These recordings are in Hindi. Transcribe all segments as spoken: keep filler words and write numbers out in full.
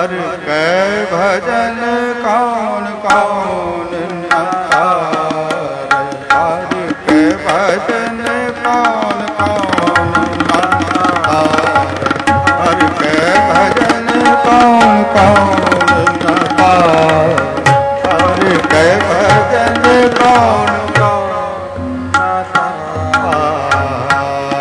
हर कै भजन कौन कौन न तारे। हर कै भजन कौन कौन न तारे। हर कै भजन कौन कौन न तारे। हर कै भजन कौन कौन न तारे।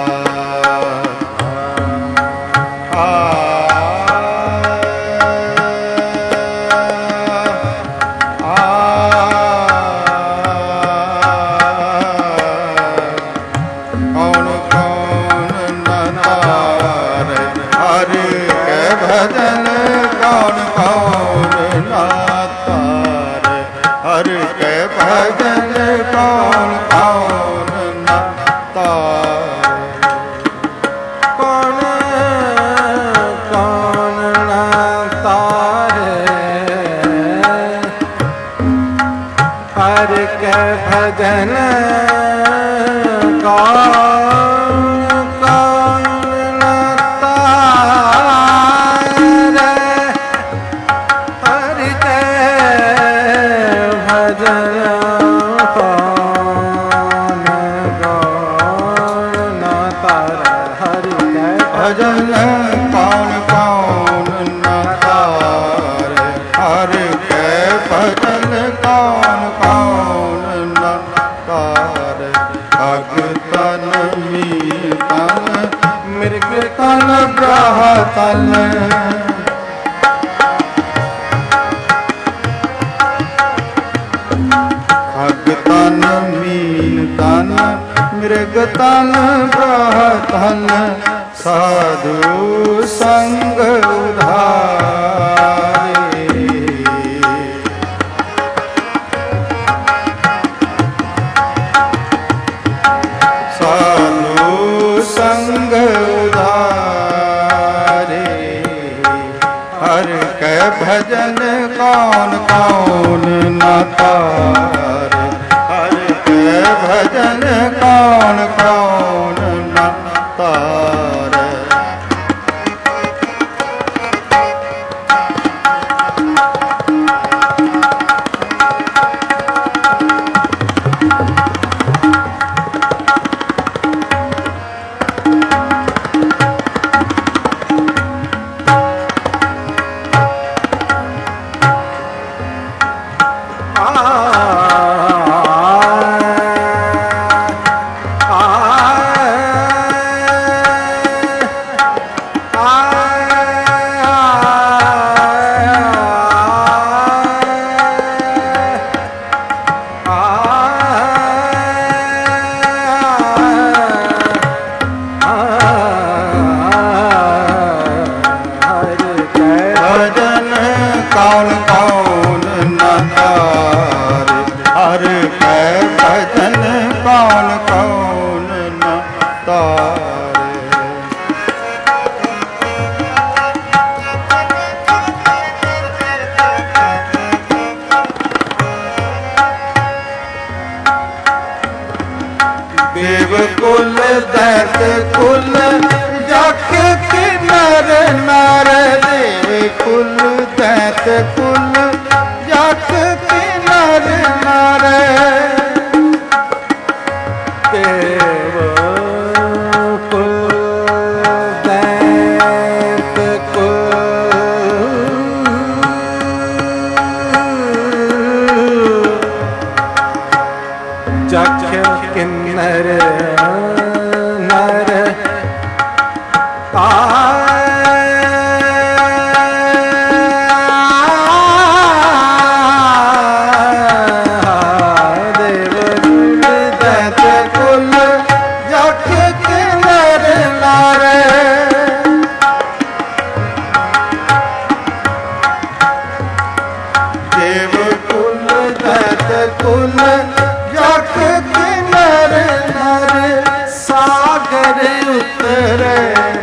भजन कौन कौन ना तारे। हर के भजन कौन कौन ना तारे। कौन कौन ना तारे। हर के भजन कौन भजन कौन कौन न तारे। हर के भजन कौन कौन न तारे। अग तन मीर तन मृग तन ग्रह तन। अग तन मीन तन मृग तन ग्रह तन। साधु संग उधारे। साधु संग उधारे। हर के भजन कौन कौन न तारे। हर के भजन कौन कौन न तारे। कौन कौन न तारे। हर कै भजन कौन कौन न तारे। देव कुल दैत कुल जख किन्नर नर। देव कुल दैत कुल जख किन्नर नर। देव कुल दैत कुल जख किन्नर नर। कुल जख किन्नर नर। सागर उतरे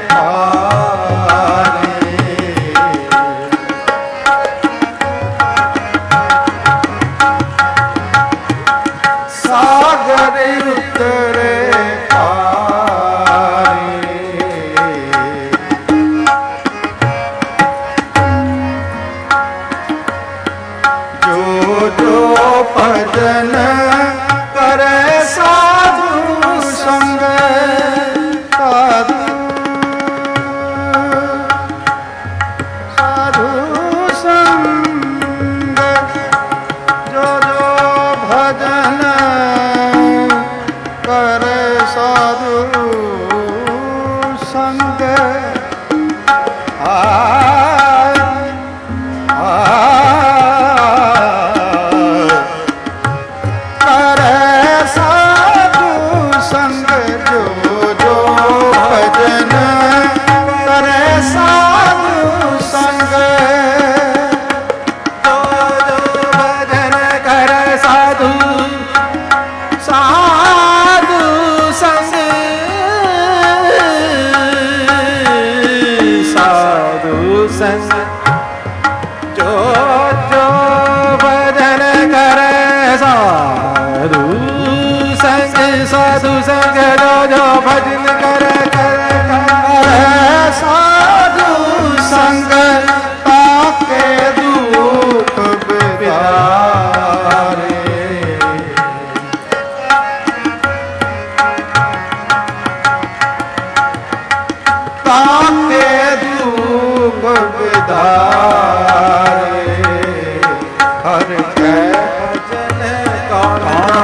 पारे। सागर उतरे पारे। जो जो भजन करे साधु संग साधु साधु संग जो जो भजन करे साधु संग जो जो भजन करे साधु संग साधु संग जो जो भजन करे करे साधु संग ताके दुख बिदारे ताके दुख बिदारे हर के भजन कौन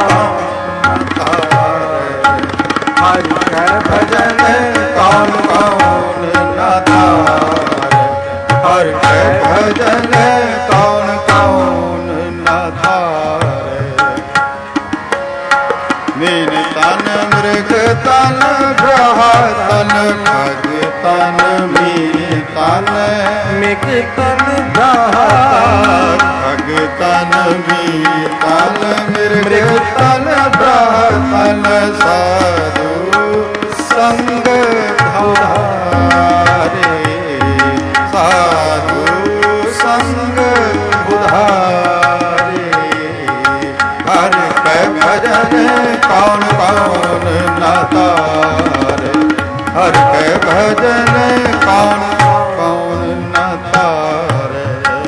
हर के भजन कौन कौन न धारे हर के भजन कौन कौन न धारे मीन तन मृग तन ग्रह तन खग तन मीन तन मृग तन ग्रह खग तन मीन तन मृग तन ग्रह तन साधु संग धारे साधु संग उधारे हर के भजन कौन कौन न तारे हर के भजन कौन कौन न तारे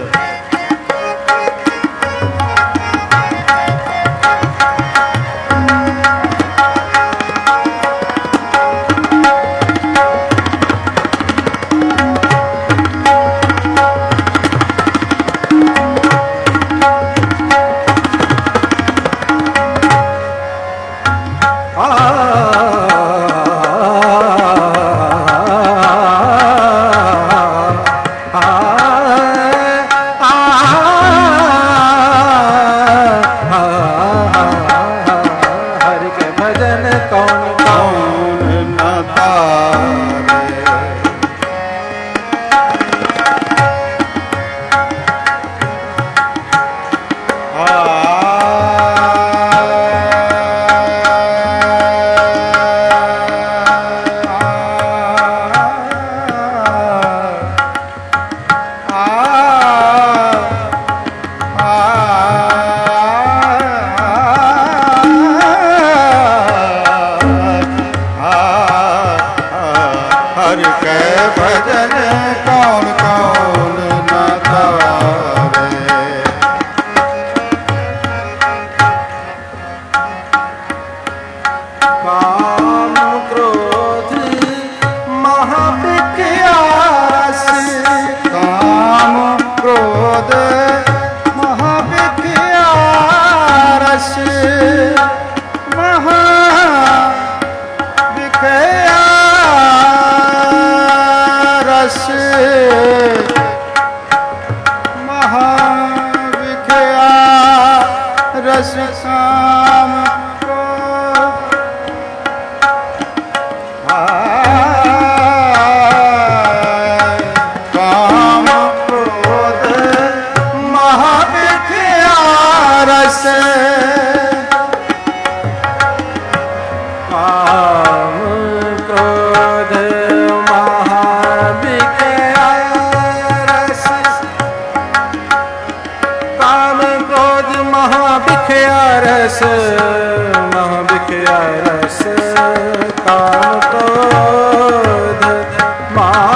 रस महाविख्या रस काम क्रोध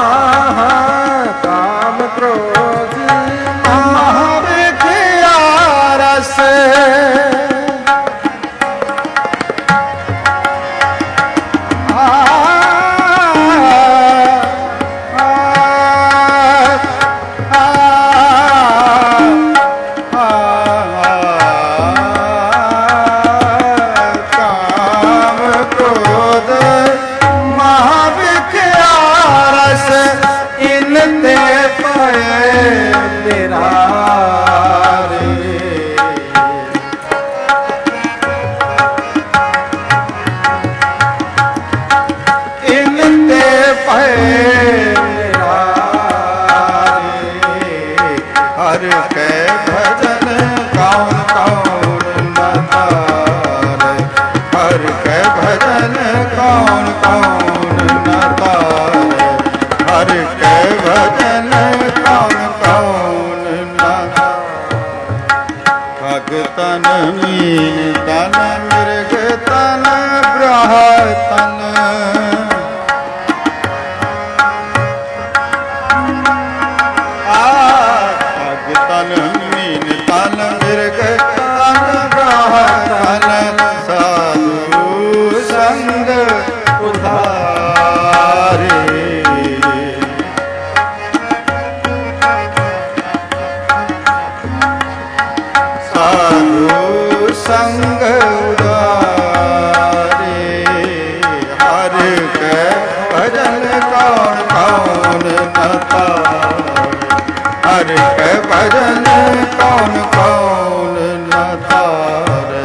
महा काम क्रोध महाविख्या के भजन कौन कौन न तारे, हर के भजन कौन कौन न तारे, हर के भजन कौन कौन न तारे। भगतन मीन तन मृग तन ब्रह तन, तन मीन तन मृग तन ब्रह तन, साधु संग उधारे। साधु संग उधारे, हर के भजन कौन कौन न तारे, हर के भजन कौन कौन न तारे।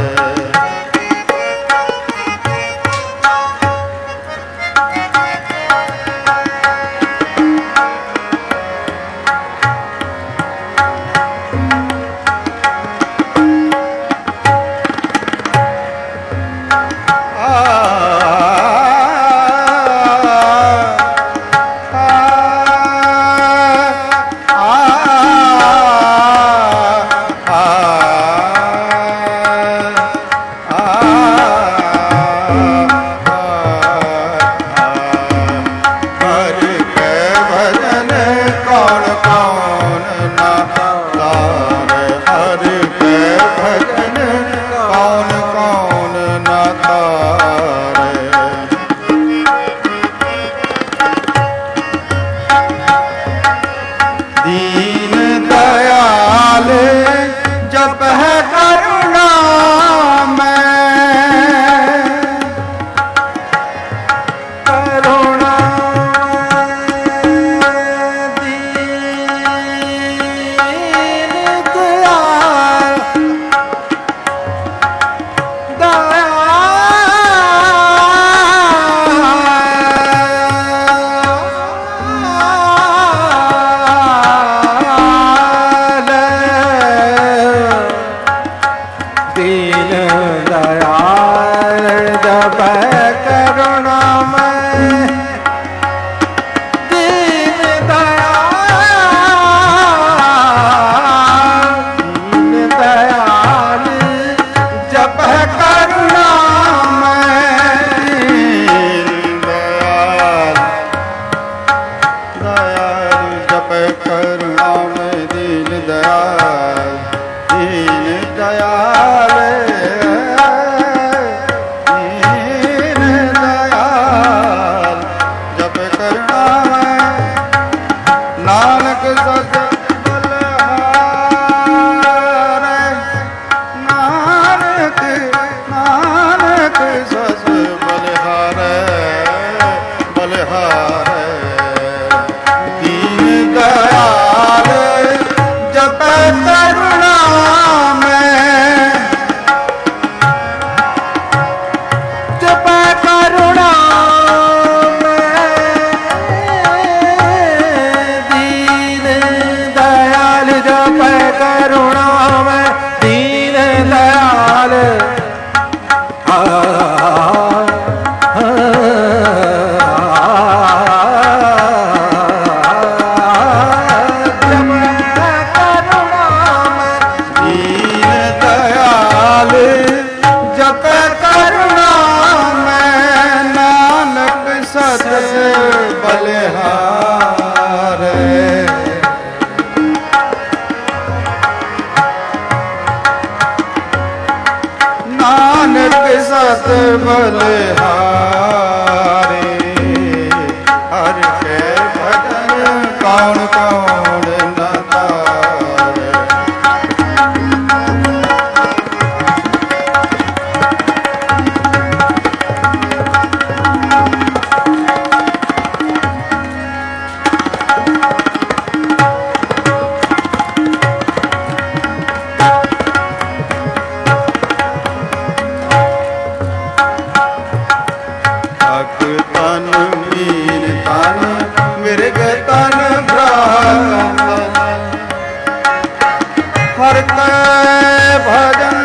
हर के भजन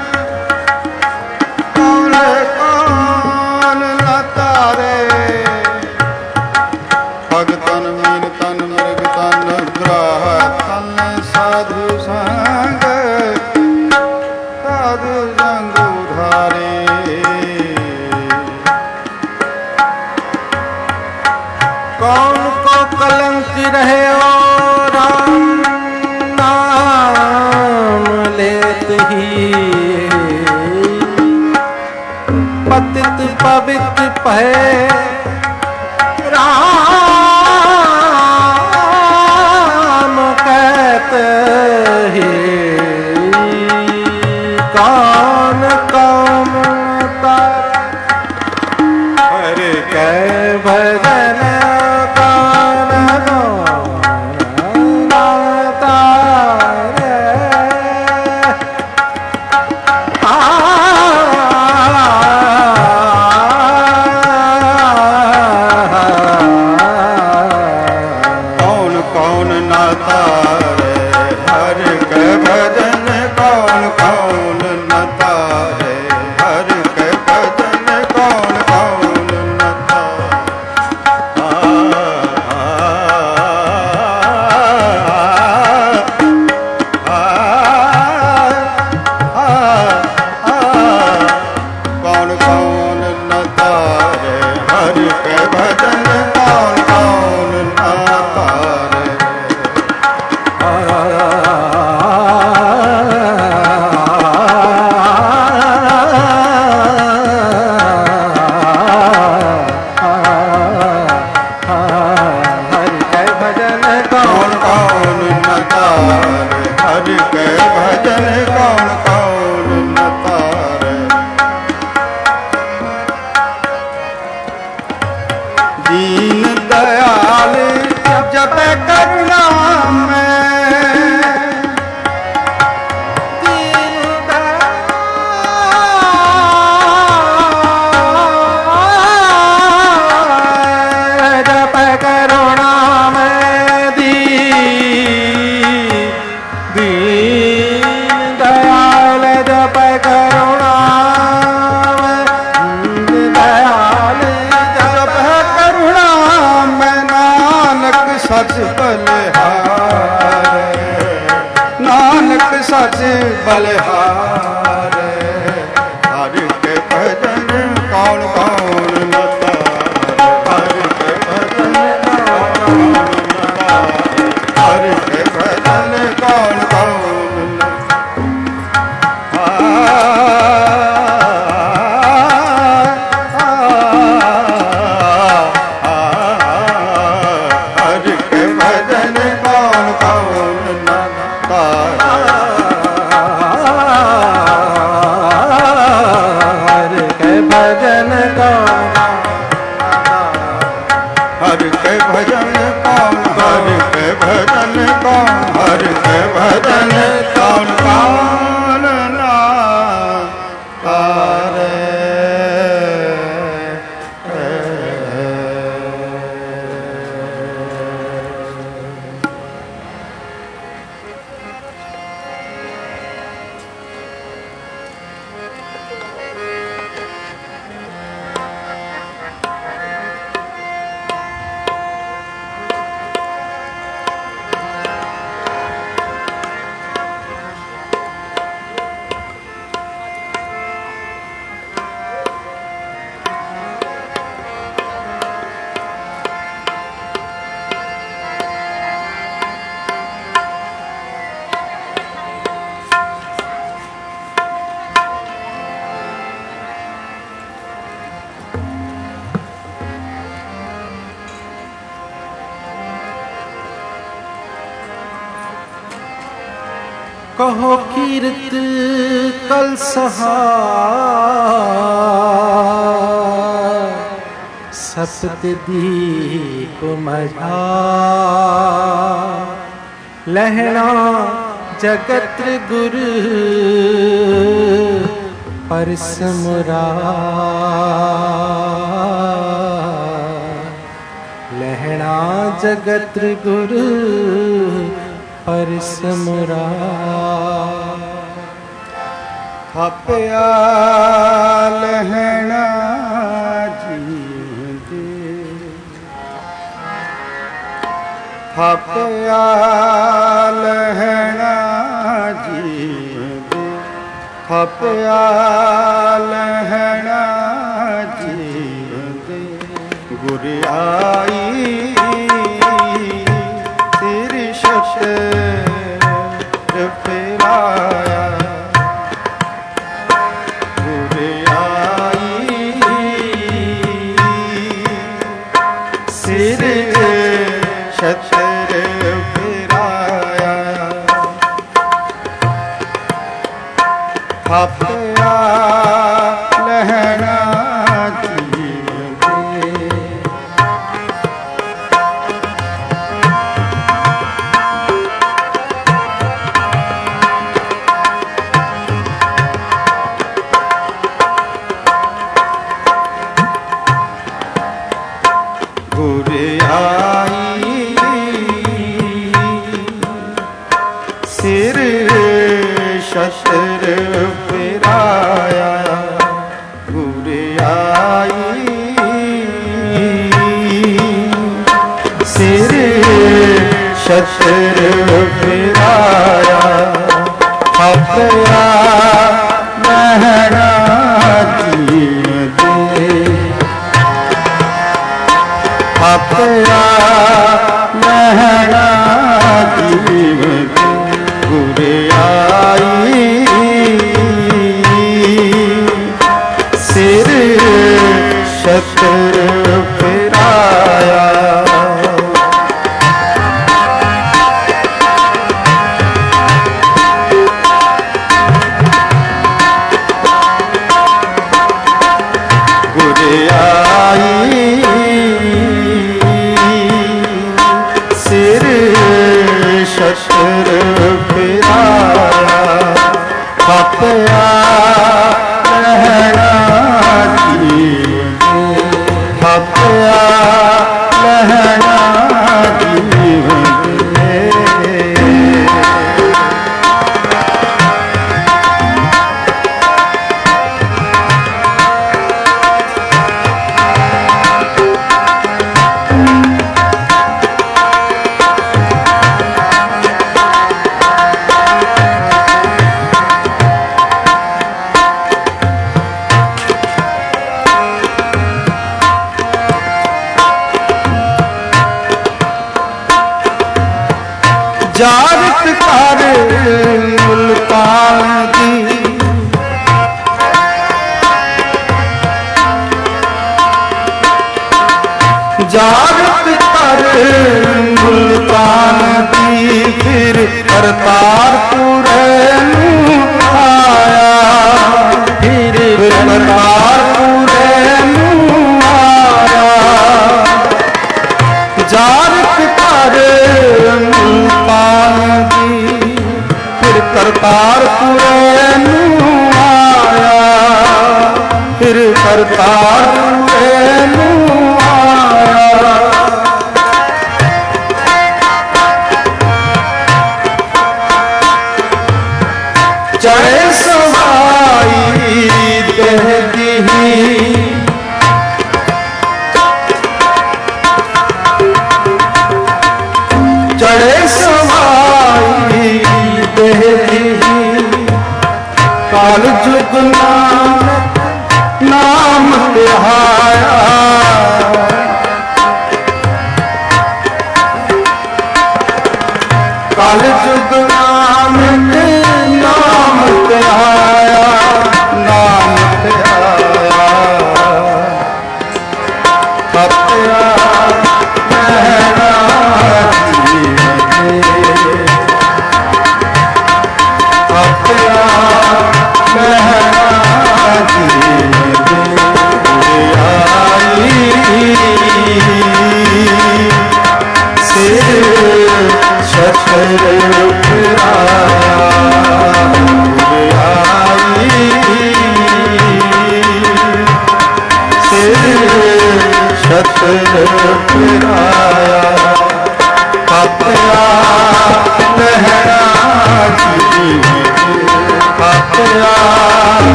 कौन कौन न तारे। भगतन मीन तन मृग तन ग्रह तन साधु संग साधु संग उधारे। कौन को कलंक रहे ओ राम नाम लेत ही। पतित पवित्र पहे राम कहते ही। कौन कौन तारे हर के भजन कौन कौन तारे। कौन कौन न तारे हर के भजन कौन कौन न तारे। हर के भजन कौन कौन न कौन कौन न तारे। हर के भजन कौन कौन न तारे। कौन कौन न तारे। हर के भजन कौन कौन न तारे। दीन दयाल जप करुणा में। दीन दयाल जप करुणा में। दीन दयाल जप करुणा में। दयाल जप करुणा में। नानक सच बलिहार। नानक सच बलिहार। हर के भजन कौन कौन न तारे। हर के भजन कौन कौन न तारे। हर के भजन कौन कौन न हर के भजन कौन कौन न तारे। हर के भजन कौन हर के भजन कौन। हर के भजन कौन। हर के भजन कौन कौन न तारे। कहो कीर्त कल सहार। सप्त दीप मझा लहना जगत गुरु परसमुरा। लहना जगत गुरु परसमुरा। ਥਾਪਿਆ ਲਹਿਣਾ ਜੀਂਦੇ, ਥਾਪਿਆ ਲਹਿਣਾ ਜੀਂਦੇ, ਥਾਪਿਆ ਲਹਿਣਾ ਜੀਂਦੇ। ਗੁਰ ਆਈ ਤੇਰੀ ਸ਼ਤਰ ਫੇਰਾਇਆ, ਗੁਰ ਆਈ ਸਿਰ ਸ਼ਤਰ ਫੇਰਾਇਆ। ਥਾਪਿਆ ਲਹਿਣਾ ਸ਼ਤਰ ਫੇਰਾਇਆ। ਗੁਰ ਆਈ ਸਿਰ ਸ਼ਤਰ ਫੇਰਾਇਆ। ਥਾਪਿਆ ਲਹਿਣਾ ਜੀਂਦੇ, ਥਾਪਿਆ ਲਹਿਣਾ ਜੀਂਦੇ। ਗੁਰ ਆਈ ਸਿਰ ਸ਼ਤਰ ਫੇਰਾਇਆ। ਗੁਰ ਆਈ ਸਿਰ ਸ਼ਤਰ ਫੇਰਾਇਆ। ਥਾਪਿਆ ਲਹਿਣਾ ਜੀਂਦੇ, ਥਾਪਿਆ ਲਹਿਣਾ ਜੀਂਦੇ। ਜਾਗਤ ਕਰ ਮੁਲਤਾਨ ਦੀ, ਜਾਗਤ ਕਰ ਮੁਲਤਾਨ ਦੀ। ਫਿਰ ਕਰਤਾਰਪੁਰ ਨੂੰ ਆਇਆ, ਫਿਰ ਕਰਤਾਰਪੁਰ ਨੂੰ ਆਇਆ। ਜਾਗਤ ਕਰ ਮੁਲਤਾਨ ਦੀ, ਫਿਰ ਕਰਤਾਰਪੁਰ ਨੂੰ ਆਇਆ, ਫਿਰ ਕਰਤਾਰਪੁਰ ਨੂੰ ਆਇਆ। ਚੜ੍ਹੇ ਸਵਾਈ ਦੇਹਦੀ, ਚੜ੍ਹੇ ਸਵਾਈ ਦੇਹਦੀ। ਕਾਲ ਜੁਗ ਨਾਨਕ ਨਾਮ ਧਿਆਇਆ, ਕਾਲ ਜੁਗ ਨਾਨਕ ਨਾਮ ਧਿਆਇਆ, ਨਾਮ ਧਿਆਇਆ। ਥਾਪਿਆ ਲਹਿਣਾ ਜੀਂਦੇ, ਥਾਪਿਆ ਲਹਿਣਾ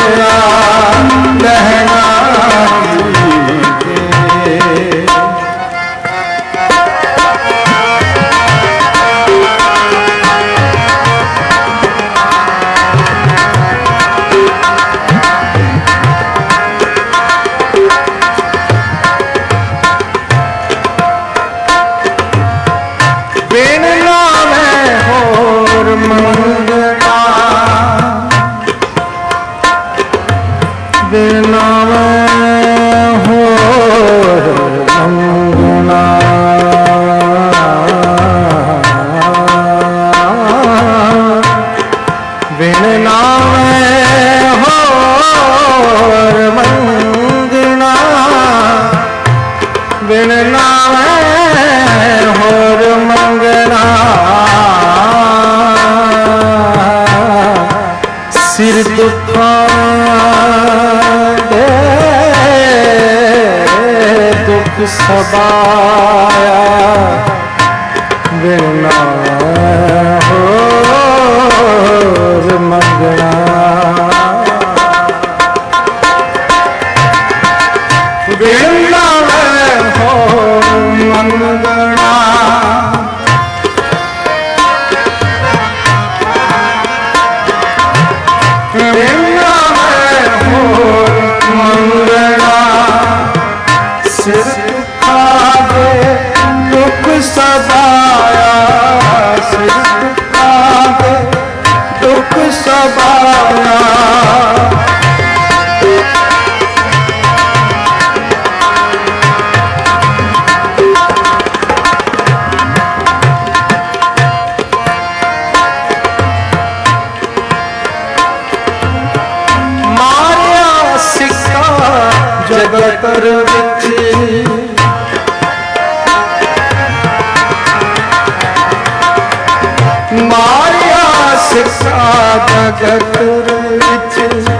लहना सबाया बिना होर मंगना बिना होर मंगना बिना होर मंगना सिर दुख सबाया सिर दुखावे दुख सबाया मारिया सिक्का जगत विच मारिया सिक्का जगत विच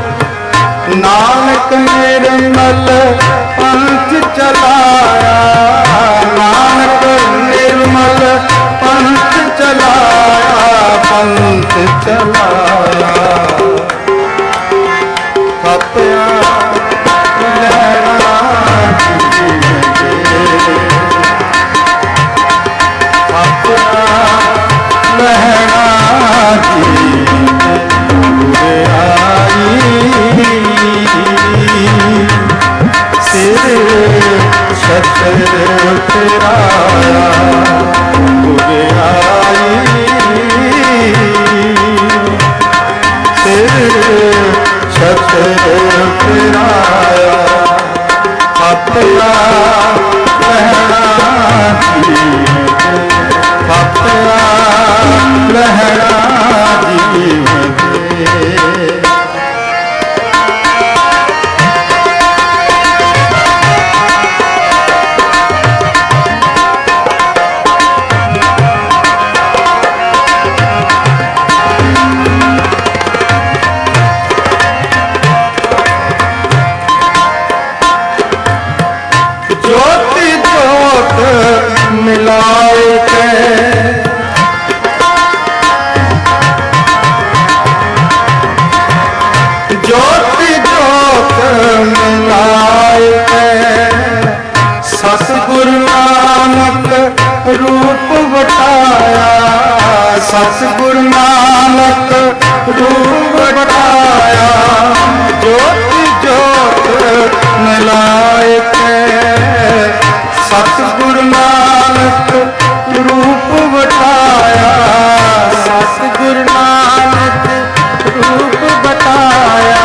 नानक निर्मल पंथ चलाया नानक निर्मल पंथ चलाया पंथ चलाया खपिया लहरा लहरा सिर छत्र फिराया बुरे आई सिर छत्र फिराया अपना लहरा अपना लहरा जीवन ज्योति ज्योत मिलाए के ज्योति ज्योत मिलाए सतगुरु नानक रूप बटाया सतगुरु नानक रूप बटाया ज्योति ज्योत मिलाए सतगुरु नानक रूप बटाया सतगुरु नानक रूप बटाया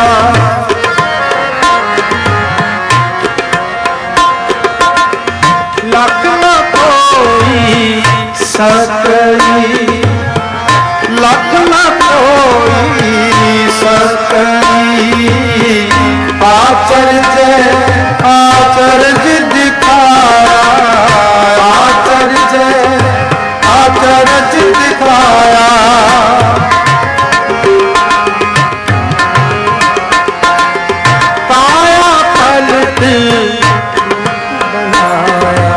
लख न कोई सकई लख न कोई सकई आचर्य आचर्य दिखाया आचर्य आचर्य दिखाया काया पलट बनाया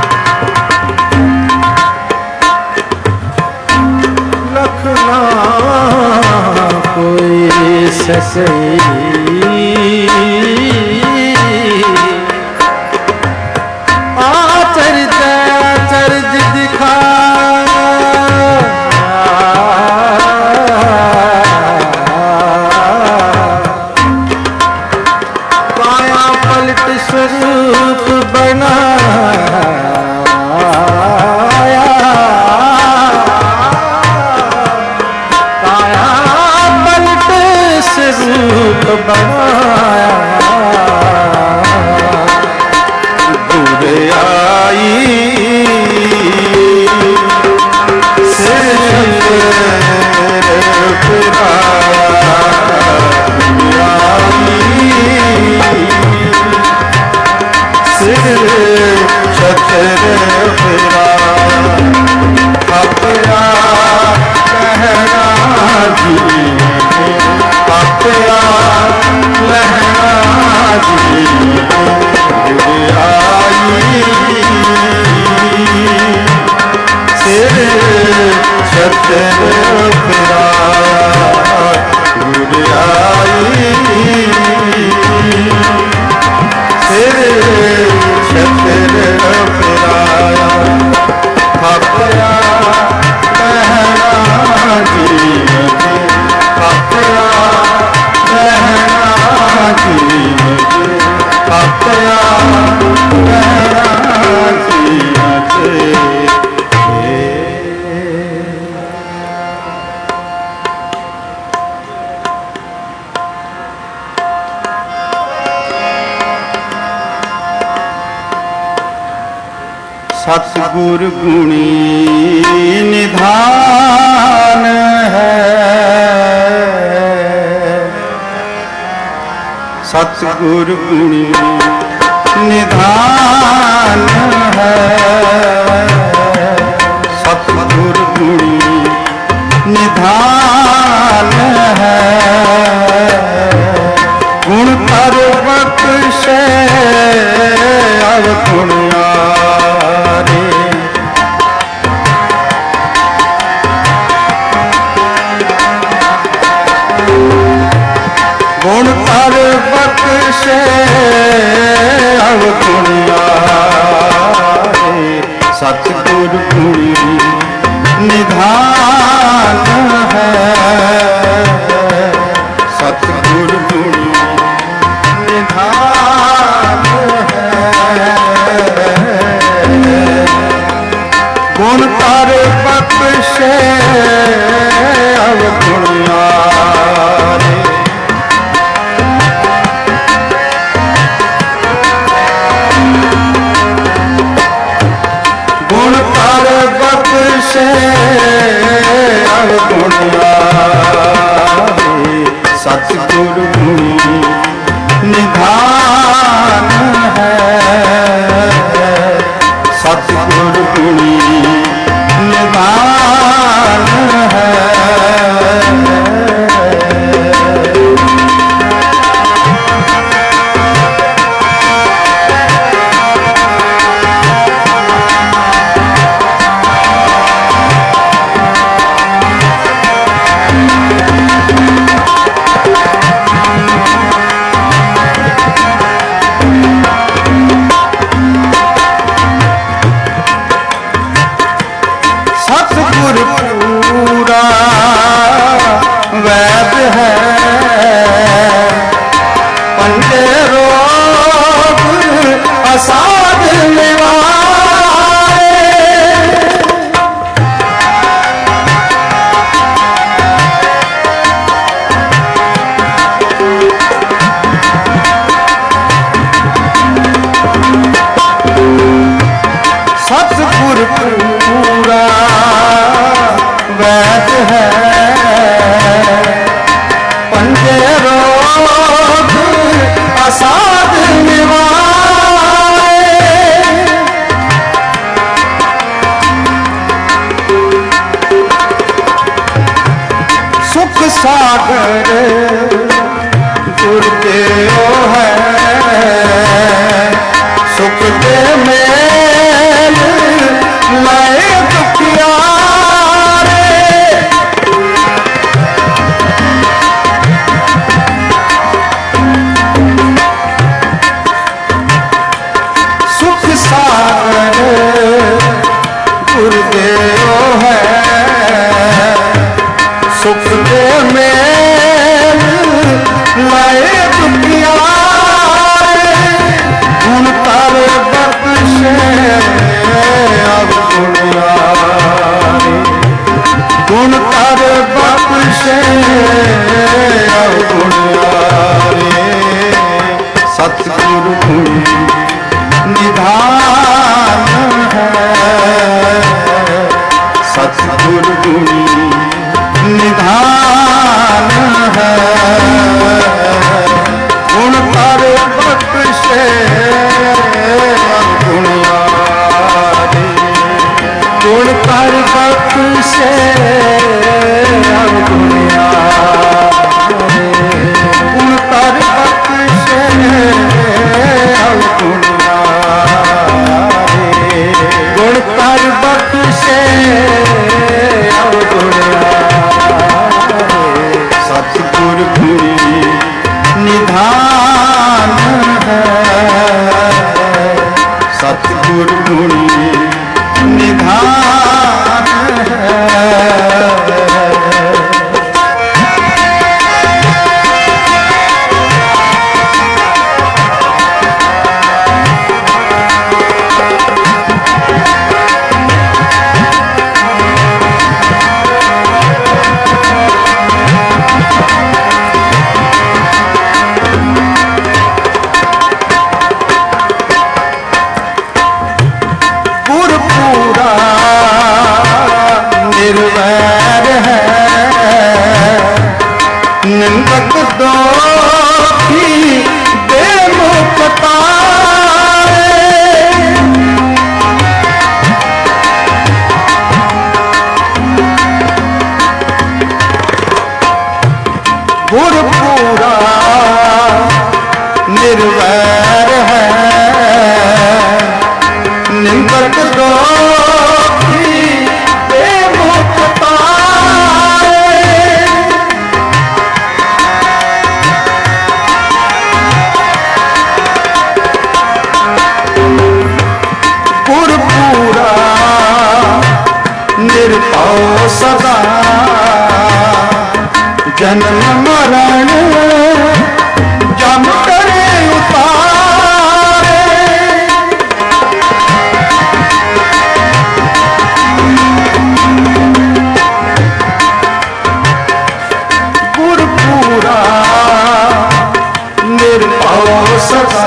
लख ना ससे आचरित आचरित दिखा काया पलट स्वरूप बना रूप बनाया दूर आई सिर फिराया सिर छतर फिराया अपना कहना जी अपना लहरा जी आई सिर छतर फिराया दूर आई सिर छतर फिराया अपना कहना जी अपना सतगुर गुणी निधान है सतगुर गुणी निधान है सतगुर गुणी निधान है गुण कर बख्शे अवगुण यारे गुण कर बख्शे अवगुण यारे सतगुर गुणी निधान है सतगुर गुणी निधान है गुण कर बख्शे अवगुण यारे गुण कर बख्शे अवगुण यारे सतगुर गुणी निधान है सतगुर गुणी निधान है सतगुर पूरा वैद है पंजे रोग असाध निवारे सतगुर पूरा वैद है पंजे रोग असाध निवारे सुख सागर गुर के ओ है सुख के मेल लाए दुखियारे गुणी निधान है, सतगुर गुणी निधान है। गुण कर बख्शे गुणियारे, गुण कर बख्शे गुणियारे, गुण कर बख्शे गुणियारे, गुण कर बख्शे सतगुर गुणी निधान है, सतगुर गुणी निधान है। निर्वैर है निंदक दोषी बेमुक्ता, गुरपुरा निर्वैर है निंदक दोषी निर्भव सदा जन्म मरण जम करे उतारे, गुरपुरा निर्भव सदा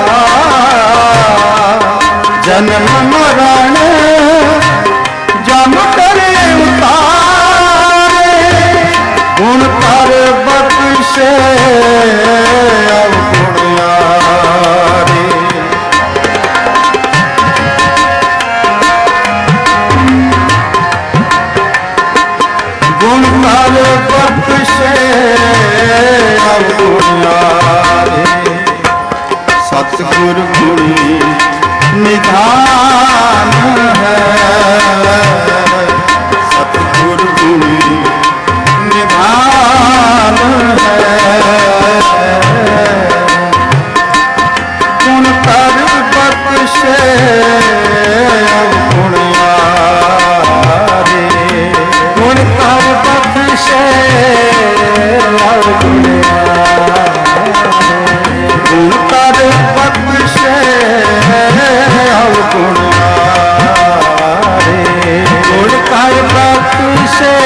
जन्म मरण जम करे उतारे, गुण कर बख्शे गुणियारे, गुण कर बख्शे गुणियारे, सतगुर गुणी निधान है, सतगुर गुणी निधान है। गुण कर बख्शे गुणियारे, गुण कर बख्शे गुणियारे, गुण कर बख्शे गुणियारे, गुण कर बख्शे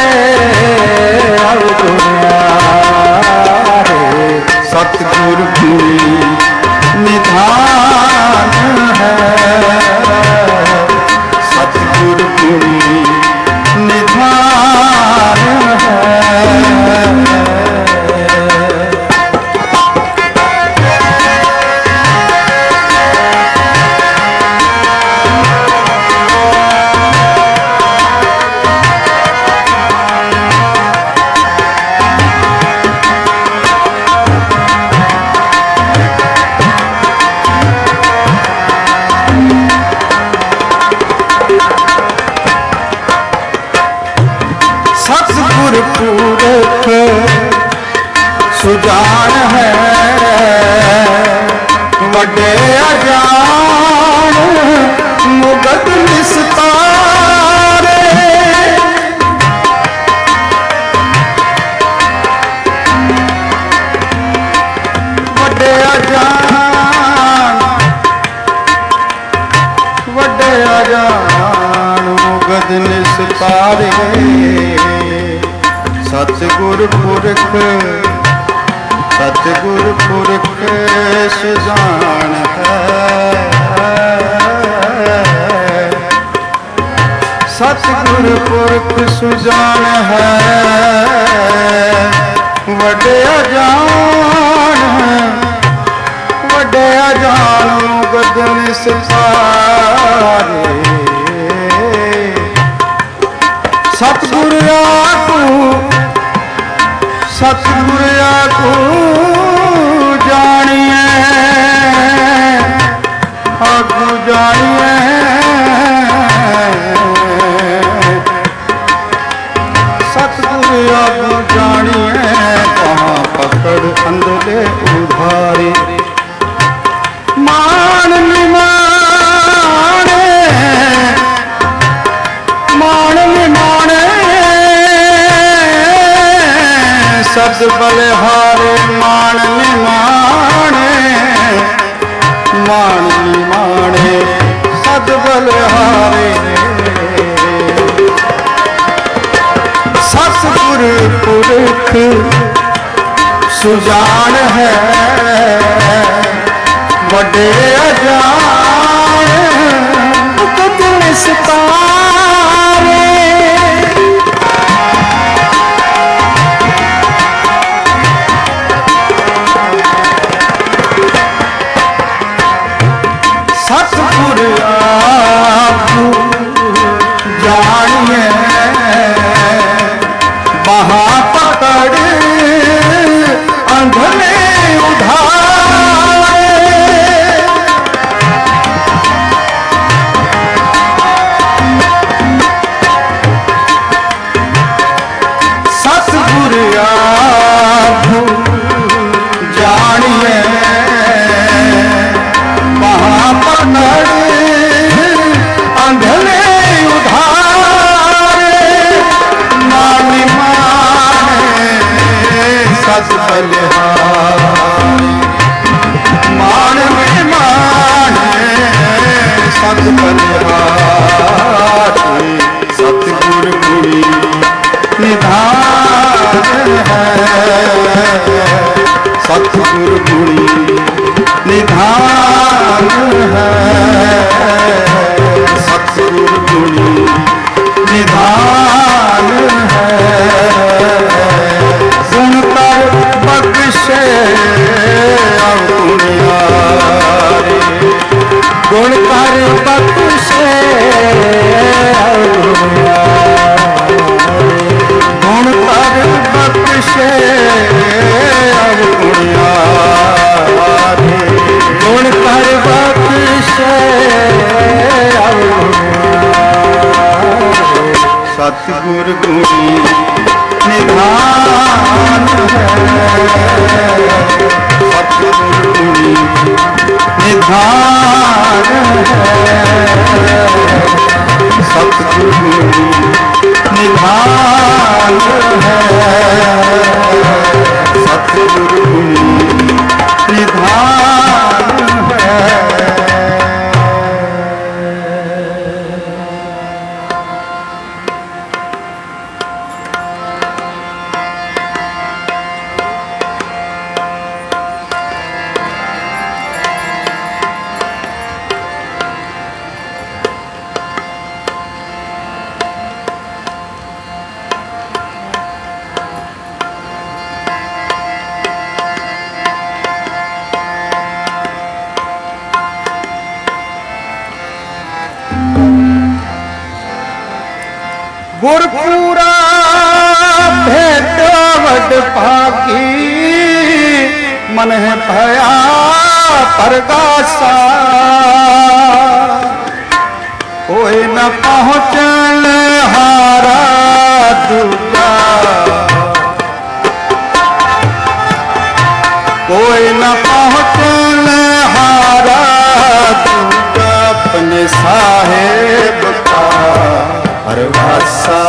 गुणियारे, सतगुर गुणी निधान है, सतगुर गुणी निधान है। सतगुर पुरख सुजान है, वड्डे अजान मुगत निस्तारे, वड्डे अजान वड्डे अजान मुगत निस्तारे, सतगुर पुरख सतगुर पुरख सुजान है, सतगुर पुरख सुजान है, वडे अजान वडे अजान मुगदन सितारे, सतगुर आकू सतगुर आकू जानिए, आकू जानिए, सतगुर आकू जानिए, कहाँ पकड़ अंधले उधारे, मान निमाने मान निमाने सद बलिहारे, मान निमाने मान निमाने सद बलिहारे, सतगुर पुरख सुजान है, वडे अजान मुगदन सितारे, सतगुर आकू जानिए, बहा पकड़ अंधले उधारे, सतगुर आकू जानिए, बहा पकड़ अंधले उधारे, नानी माने सत बलिहारी, मान में माने सत बलिहारी, सतगुर गुणी निधान है, सतगुर गुणी निधान है, सतगुर गुणी निधान है, गुण कर बख्शे अवगुणियारे, गुण कर बख्शे गुण कर बख्शे अवगुणियारे, गुण कर बख्शे अवगुणियारे, सतगुर गुणी निधान है, सतगुर गुणी निधान है, सतगुर गुणी निधान है, सतगुर गुणी निधान है। गुरपुरा भेट वड भागी, मन है भया परगासा, कोई न पहुँचन हारा दूजा, कोई न पहुँचन हारा दूजा, अपने साहेब का परगासा।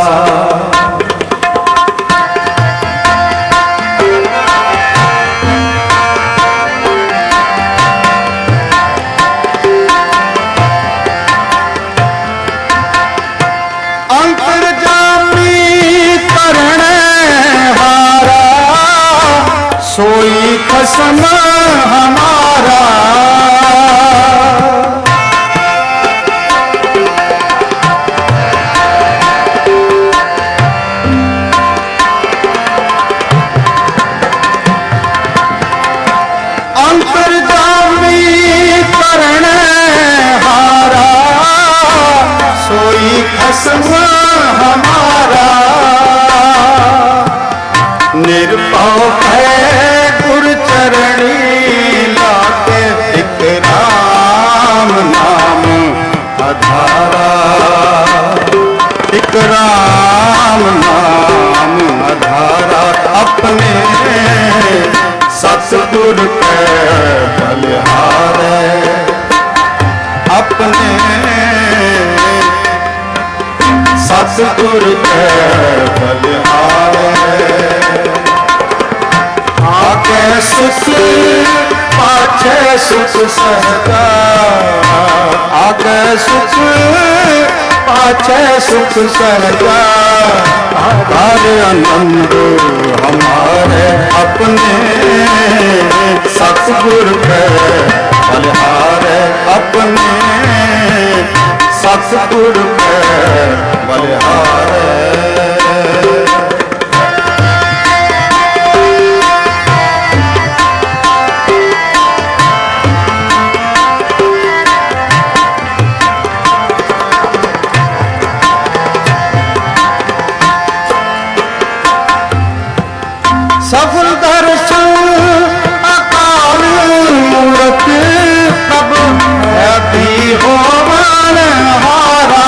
अंतर्जामी सुख सहजा, आगे सुख पाछे सुख सहजा। हर आनंद हमारे अपने सतगुर के बलिहारे, अपने सतगुर के बलिहारे। सफल दर्शन अकाल मूरत, तब भी होवन हारा।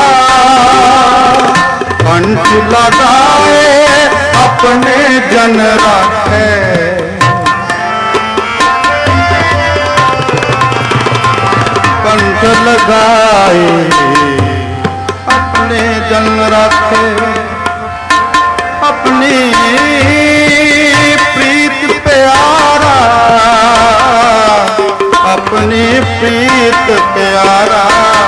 कंठ लगाए अपने जन राखे, कंठ लगाए अपने जन राखे। अपनी प्रीत प्यारा, अपनी प्रीत प्यारा।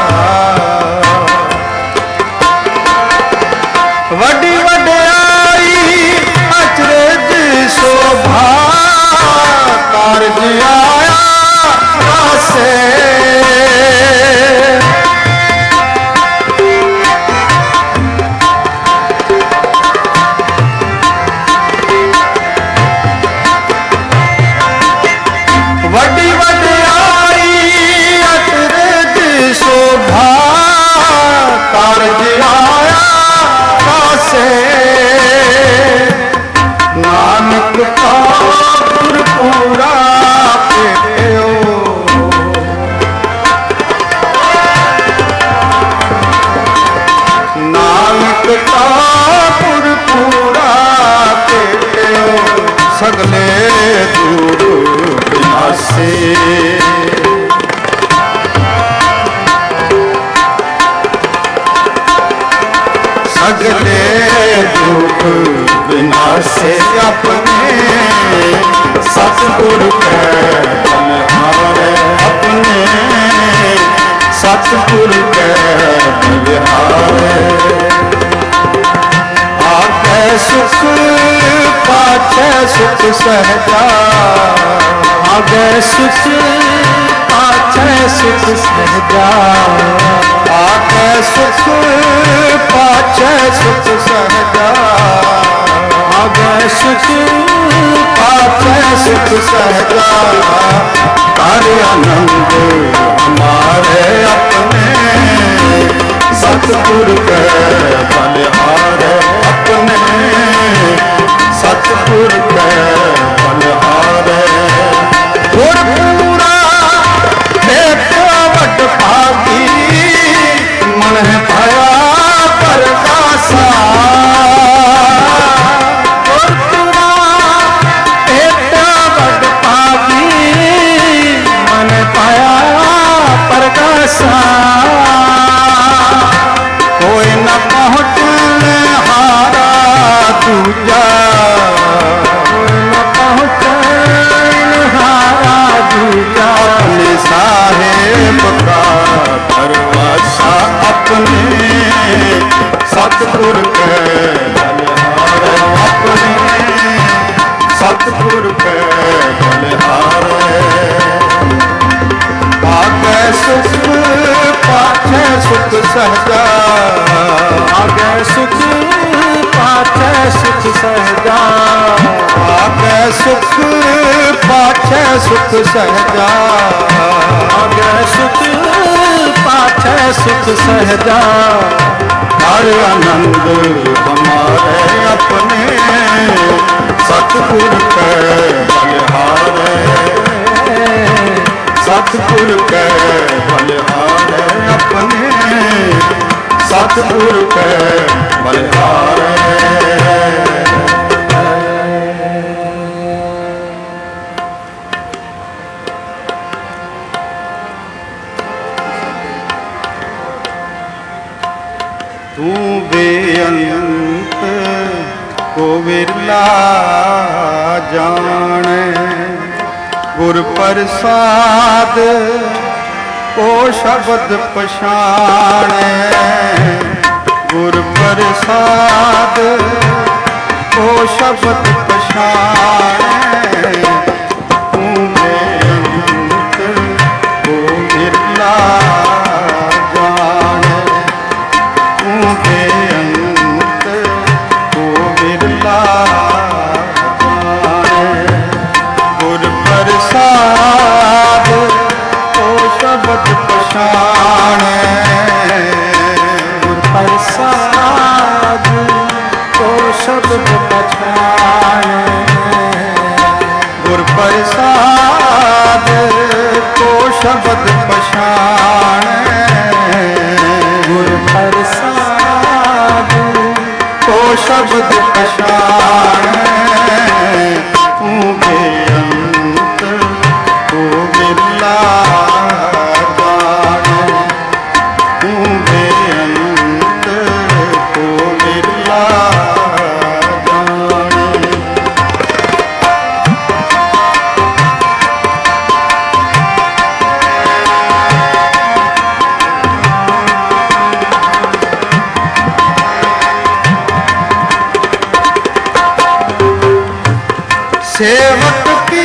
वड्डी वड्याई अचरज शोभा, कारज आया रासे। वड्डी वड्याई अचरज शोभा, कारज आया रासे। नानक का पूरा पेटो, नानक का पूरा पेटो, सगले दूर विनाशे। सगले दुख विनाशे, अपने सतगुर के बलिहारे, अपने सतगुर के बलिहारे। आगे सुख पाछे सुख सहजा, आगे सुख पाछे सुख सहजा। आगे सुख पाछे सुख सहजा, आगे सुख पाछे सुख सहजा। कर आनंद हमारे अपने सतगुर के बलिहारे, अपने सतगुर के बलिहारे। गुर पूरा एक वट भागी, मन है पाया परकासा। गुर पूरा एक वट भागी, मन पाया परकासा। कोई न पहुँचने हारा दूजा, कोई न पहुँचने हारा दूजा। अपने साहेब का दरवाजा, अपने सतगुर के बलिहारे, अपने सतगुर के बलिहारे। आगे सुख पाछे सुख सहजा, आगे सुख पाछे सुख सहजा। आगे सुख पाछे सुख सहजा, आगे सुख पाछे सुख सहजा। हर आनंद हमारे अपने सतगुर के बलिहारे, सतगुर के बलिहारे, अपने सतगुर के बलिहारे। तू बेअंत को विरला जाने, गुर प्रसाद को शब्द पछाणे, गुर प्रसाद को शब्द पछाणे, तू बेअंत को बिरला जाने, तू बेअंत को बिरला जाने। गुर प्रसाद को शब्द पछाणे, गुर प्रसाद को शब्द पछाणे, गुर प्रसाद को शब्द पछाणे, गुर प्रसाद को शब्द पछाणे, तू बेअंत को बिरला जाने, तू बेअंत को बिरला जाने। सेवक की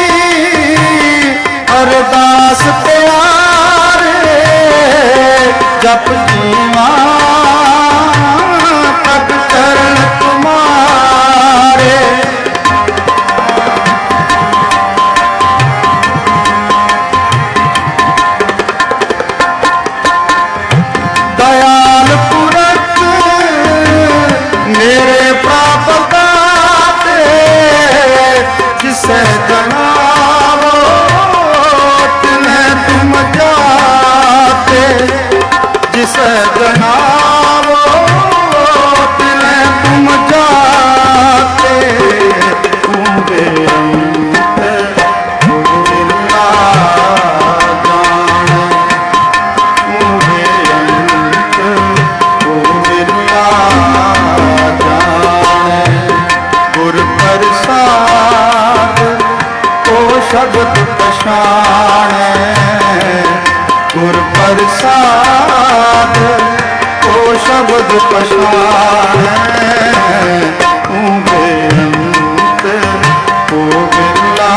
अरदास प्यारे, जप जीवा तब चरण तुम्हारे, दयाल पुरख मेरे प्राप्त जिसे जनावो तिन्हें तुम जाते, जिसे जनावो तिन्हें तुम जाते, तू बेअंत को बिरला जाने, तू बेअंत को बिरला जाने। गुर प्रसाद को शब्द पछाणे, गुर प्रसाद को शब्द पछाणे, तू बेअंत को बिरला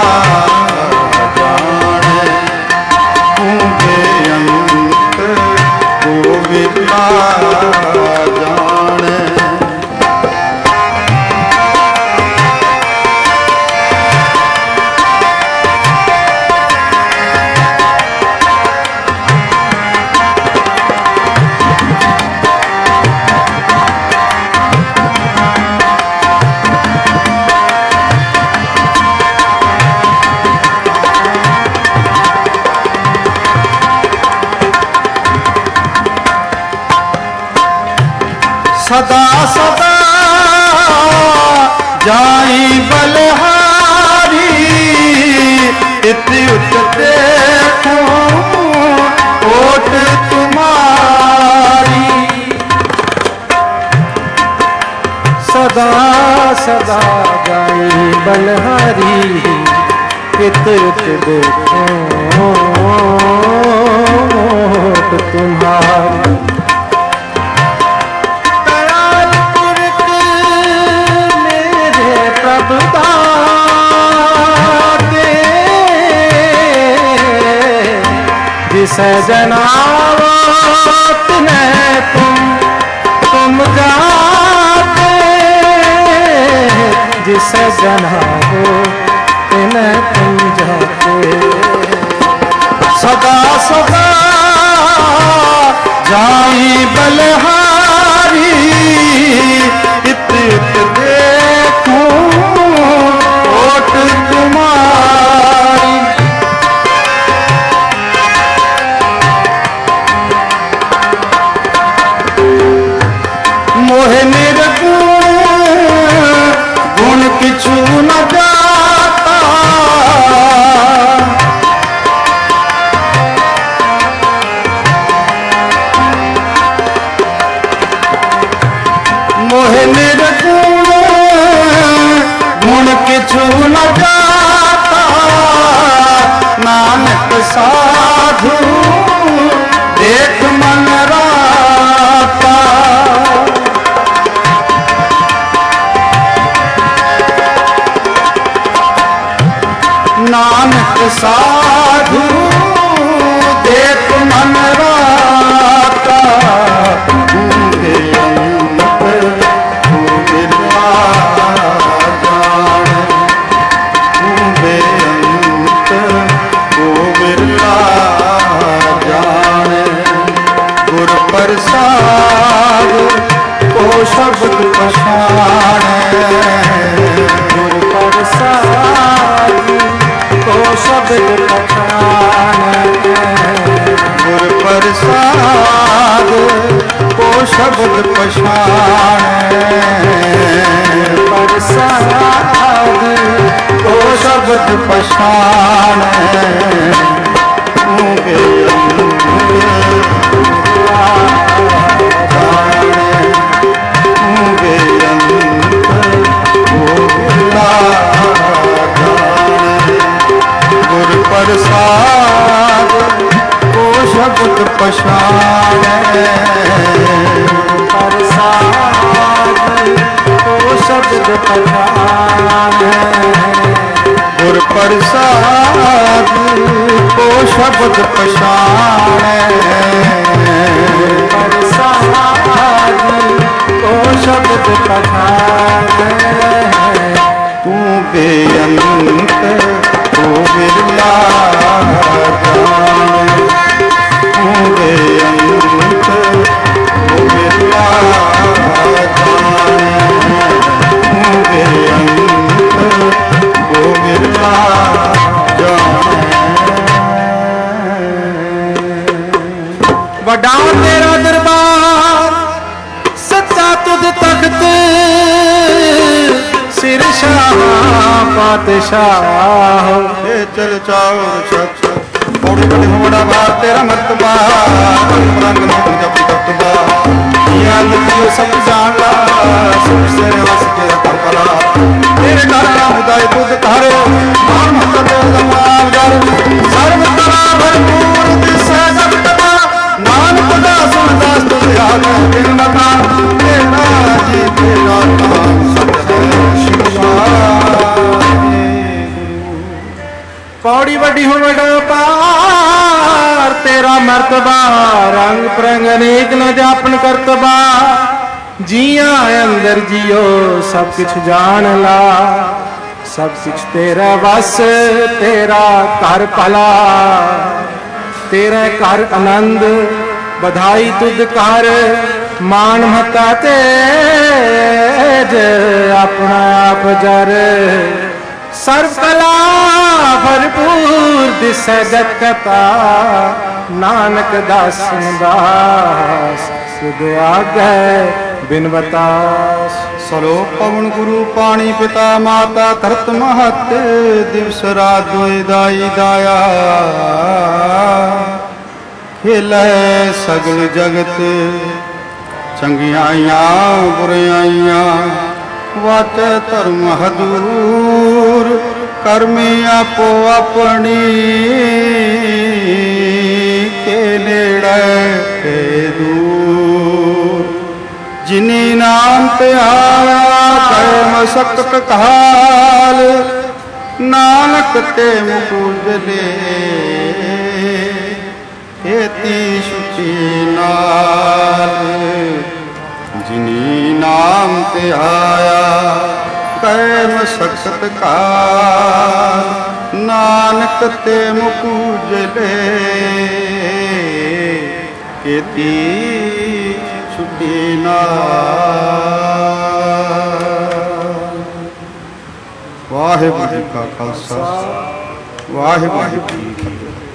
जाने, तू बेअंत को बिरला जाने। सदा सदा जाई बलहारी, इति उत देखो ओट तुम्हारी, सदा सदा जाई बलहारी, इति उत देखो ओट तुम्हारी। जिसे जनावो तिन्हें तुम तुम जाते, जिसे जनावो तिन्हें तुम जाते, सदा सदा जाई बलहारी, इत इत देखो ओट तुम्हारी। मोहे निर्गुण गुण किछु न जाता, मोहे निर्गुण गुण किछु न जाता, ਨਾਨਕ ਸਾਧੂ ਦੇਖ ਮਨ ਰਾਤਾ ਤੂੰ ਬੇਅੰਤ ਤੂੰ ਬਿਰਲਾ ਜਾਣ ਤੂੰ ਬੇਅੰਤ ਤੂੰ ਬਿਰਲਾ ਜਾਣ ਗੁਰ ਪ੍ਰਸਾਦ ਕੋ ਸ਼ਬਦ ਪਛਾਣੈ ਗੁਰ ਪ੍ਰਸਾਦ ਕੋ ਸ਼ਬਦ ਪਛਾਣੈ ਗੁਰ ਪ੍ਰਸਾਦ ਕੋ ਸ਼ਬਦ ਪਛਾਣੈ ਪ੍ਰਸਾਦ ਕੋ ਸ਼ਬਦ ਪਛਾਣੈ ਤੂੰ ਬੇਅੰਤ ਤੂੰ ਬੇਅੰਤ ਤੂੰ ਬਿਰਲਾ ਜਾਣੈ ਗੁਰ ਪ੍ਰਸਾਦ ਕੋ ਸ਼ਬਦ ਪਛਾਣੈ ਪ੍ਰਸਾਦ ਕੋ ਸ਼ਬਦ ਪਛਾਣੈ ਗੁਰ ਪ੍ਰਸਾਦ ਕੋ ਸ਼ਬਦ ਪਛਾਣੈ ਪ੍ਰਸਾਦ ਕੋ ਸ਼ਬਦ ਪਛਾਣੈ ਤੂੰ ਬੇਅੰਤ ਤੂੰ ਬਿਰਲਾ ਜਾਣੈ ਤੂੰ ਬੇਅੰਤ ਤੂੰ ਬਿਰਲਾ ਜਾਣੈ ਤੂੰ ਬੇਅੰਤ ਤੂੰ ਬਿਰਲਾ ਜਾਣੈ ਵੱਡਾ ਤੇਰਾ ਦਰਬਾਰ ਸੱਚਾ ਤੁਧ ਤਖਤ ਸਿਰ ਸ਼ਾਹ ਪਾਤਸ਼ਾਹ ਇਹ ਚਲ ਚਾਉ ਸੱਚ ਪੌੜੀ ਵੱਡੀ ਹੋੜਾ ਬਾਰ ਤੇਰਾ ਮਰਤਬਾ ਰੰਗ ਨਾਮ ਜਪ ਤਤਬਾ ਯਾ ਲਿਖਿਓ ਸਭ ਜਾਣ ਲਾ ਸੁਖ ਸਿਰ ਵਸ ਕੇ ਕਪਲਾ ਤੇਰੇ ਘਰ ਨਾਮ ਉਦਾਈ ਬੁੱਧ ਧਾਰੇ ਮਾਨ ਮਹਤ ਦੇ ਜਮਾਲ ਜਰ ਸਰਬ ਤਰਾ ਭਰਪੂਰ ਦਿਸੈ ਜਗਤਮਾ ਨਾਨਕ ਦਾ ਸੁਣਦਾਸ ਤੁਧ ਆਗੇ ਬਿਨ ਮਤਾ ਤੇਰਾ ਜੀ ਤੇਰਾ ਨਾਮ ਸਤ ਹੈ ਪੌੜੀ ਵੱਡੀ ਹੋ ਵੱਡਾ ਪਾਰ ਤੇਰਾ ਮਰਤਬਾ ਰੰਗ ਪ੍ਰੰਗ ਅਨੇਕ ਨ ਜਾਪਨ ਕਰਤਬਾ ਜੀਆਂ ਅੰਦਰ ਜਿਉ ਸਭ ਕੁਛ ਜਾਣ ਲਾ ਸਭ ਕੁਛ ਤੇਰਾ ਵਸ ਤੇਰਾ ਘਰ ਭਲਾ ਤੇਰਾ ਘਰ ਆਨੰਦ ਵਧਾਈ ਤੁਧ ਕਰ ਮਾਨ ਮਹਤਾ ਤੇਜ ਆਪਣਾ ਆਪ ਜਰ ਸਰਬ ਕਲਾ ਭਰਪੂਰ ਦਿਸੈ ਜਗਤਾ ਨਾਨਕ ਦਾਸਨ ਦਾਸ ਸੁਧ ਆਗੈ ਬਿਨ ਬਤਾਸ ਸਲੋਕ ਪਵਨ ਗੁਰੂ ਪਾਣੀ ਪਿਤਾ ਮਾਤਾ ਧਰਤ ਮਹਤ ਦਿਵਸ ਰਾਤ ਦੋਇ ਦਾਈ ਦਾਇਆ ਖੇਲੇ ਸਗਲ ਜਗਤ ਚੰਗਿਆਈਆਂ ਬੁਰਾਈਆਂ ਵਾਚੈ ਧਰਮ ਹਦੂਰ ਕਰਮੀ ਆਪੋ ਆਪਣੀ ਕੇ ਨੇੜੇ ਕੇ ਦੂਰ ਜਿਨੀ ਨਾਮ ਤੇ ਆਇਆ ਕੈ ਮਸਕਤ ਕਾਲ ਨਾਨਕ ਤੇ ਮੁਕੁਜਲੇ ਏਤੀ ਸੁਚੀ ਨਾਲ ਜਿਨੀ ਨਾਮ ਤੇ ਆਇਆ ਕੈ ਮਸਕਤ ਕਾਲ ਨਾਨਕ ਤੇ ਮੁਕੁਜਲੇ ਏਤੀ ਸੁਚੀ ਨਾਲ। ਵਾਹਿਗੁਰੂ ਜੀ ਕਾ ਖਾਲਸਾ ਵਾਹਿਗੁਰੂ ਜੀ ਕੀ ਫਤਿਹ।